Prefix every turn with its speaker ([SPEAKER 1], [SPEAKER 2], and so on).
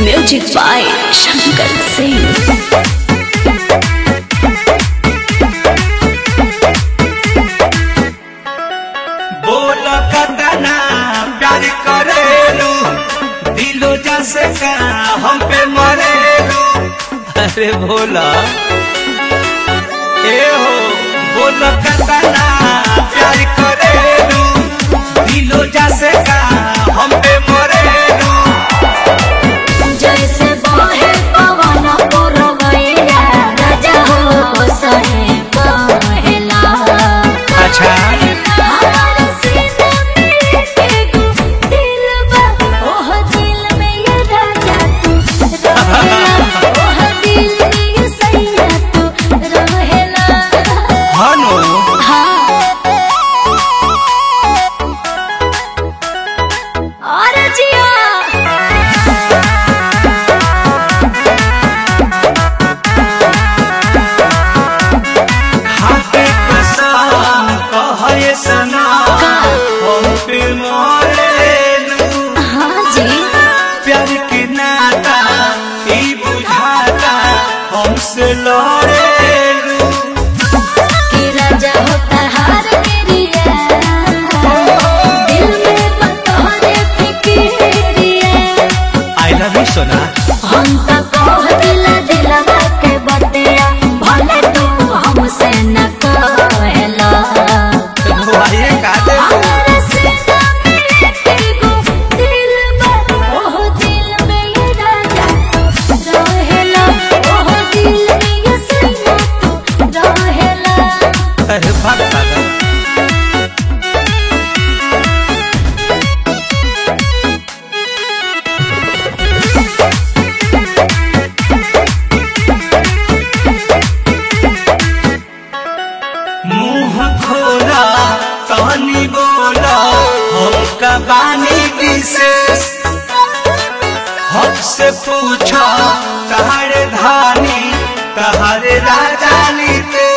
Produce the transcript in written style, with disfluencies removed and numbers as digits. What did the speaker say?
[SPEAKER 1] Music by Shankar Singh.
[SPEAKER 2] प्यार करेलू दिलो जैसे का हम पे मरेलू। अरे भोला ए हो बोलो कतना प्यार करेलू दिलो जैसे का हम पे मरेलू।
[SPEAKER 1] जैसे बहे पवन पुरवैया राजा हो सहे बहेला।
[SPEAKER 2] अच्छा प्यार के नाता ई बुझाता हमसे लड़ेलू
[SPEAKER 1] कि राजा होता हार मेरिया दिल में बतौरे फिकिरिया।
[SPEAKER 2] आई लव यू सोना
[SPEAKER 1] हम तो कह दिला दिलवा के बतिया भले तू हमसे न कहला।
[SPEAKER 2] भाई का दे अरे भगता मुंह खोला कहानी बोला हमका बानी विशेष हमसे पूछा तहारे धानी तहारे राजा नीते